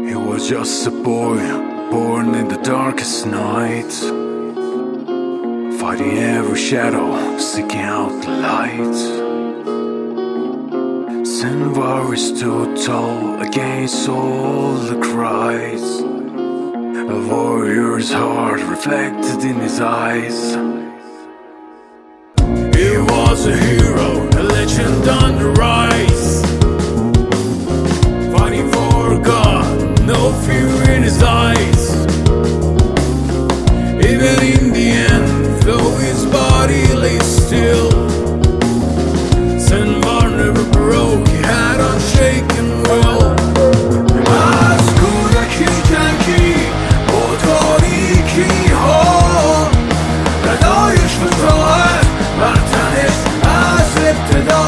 He was just a boy, born in the darkest night, fighting every shadow, seeking out the light. Sinvar stood tall against all the cries. A warrior's heart reflected in his eyes. He was a hero, a legend on the rise, fighting for God, no fear in his eyes. Even in the end, though his body lay still, Sinvar never broke, he had unshaken will. از کودکی جنگی با تاریکی ها، ردای شجاعت بر تنش از ابتدا.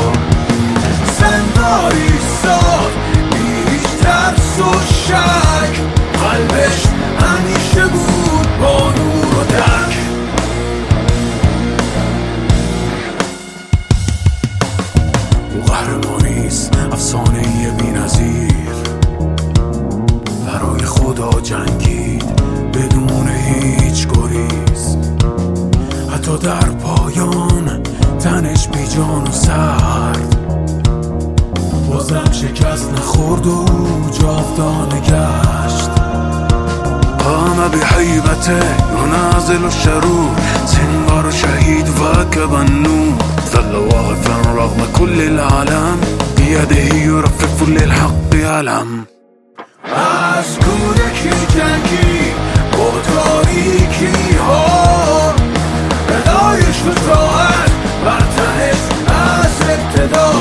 Sinvar ایستاد بی هیچ ترس و شک، قلبش همیشه بود با نور و درک. او قهرمانیست، افسانه بی‌نظیر، برای خدا جنگید بدون هیچ گریز. حتی در پایان تنش بی جان و سرد، بازم شکست نخورد و جاودانه گشت. قام بهيبته ينازل الشرور، سنبار شهيد واكب النور، ظل واقفا رغم كل العالم، بيده يرفرف للحق علم. از کودکی جنگی با تاریکی ها، ردای شجاعت بر تنش از ابتدا.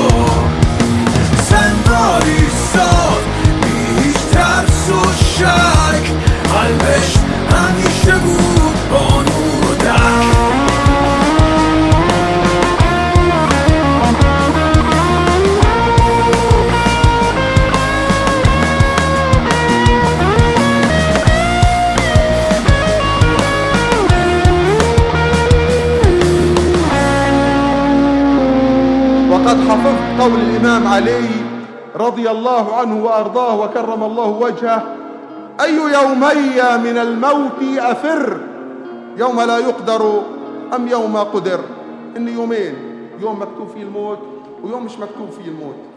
Sinvar ایستاد بی هیچ ترس و شک، قلبش همیشه بود با نور و درک. وقد حفظت قول الإمام علي رضي الله عنه وأرضاه وكرم الله وجهه: أي يومي من الموت أفر، يوم لا يقدر أم يوم قدر. إن يومين، يوم مكتوب فيه الموت ويوم مش مكتوب فيه الموت.